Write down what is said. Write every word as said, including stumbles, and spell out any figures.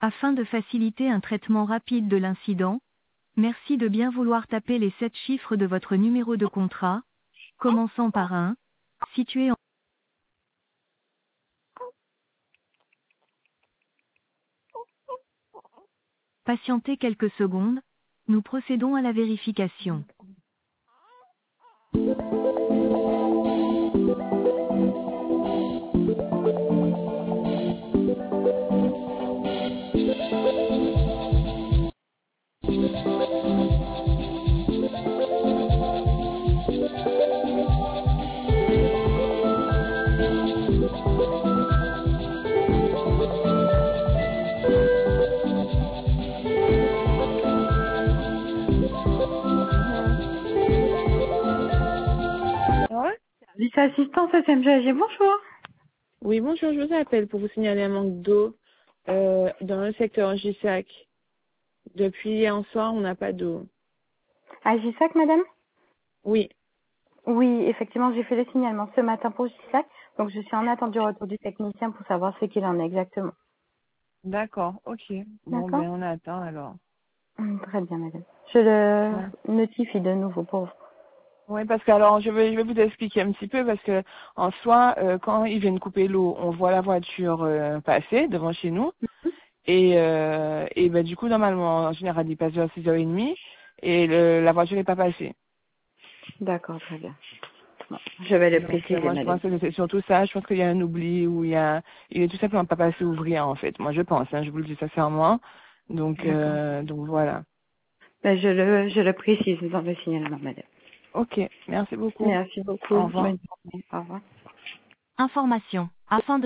Afin de faciliter un traitement rapide de l'incident, merci de bien vouloir taper les sept chiffres de votre numéro de contrat, commençant par un, situé en... Patientez quelques secondes, nous procédons à la vérification. Mhm. Ouais. Service assistance S M G A G, bonjour. Oui, bonjour, je vous appelle pour vous signaler un manque d'eau euh, dans le secteur Gissac. Depuis hier soir, on n'a pas d'eau. À Gissac, madame? Oui, Oui, effectivement, j'ai fait le signalement ce matin pour Gissac, donc je suis en attente du retour du technicien pour savoir ce qu'il en est exactement. d'accord, ok. Bon, D'accord? ben on attend alors. Hum, Très bien, madame. Je le Ouais. notifie de nouveau pour vous. Oui, parce que alors je vais je vais vous expliquer un petit peu parce que en soi, euh, quand ils viennent couper l'eau, on voit la voiture euh, passer devant chez nous et euh, et ben du coup normalement en général il passe vers six heures trente et le, la voiture n'est pas passée. D'accord, très bien. Bon, je vais le Donc euh, préciser, moi je madame. pense que c'est surtout ça, je pense qu'il y a un oubli ou il y a il est tout simplement pas passé ouvrier en fait. Moi je pense, hein, je vous le dis sincèrement. Donc D'accord. euh, donc voilà. Ben, je le, je le précise dans le signalement, madame. Ok, merci beaucoup. Merci beaucoup. Au revoir. Bonne journée. Au revoir. Information. Afin de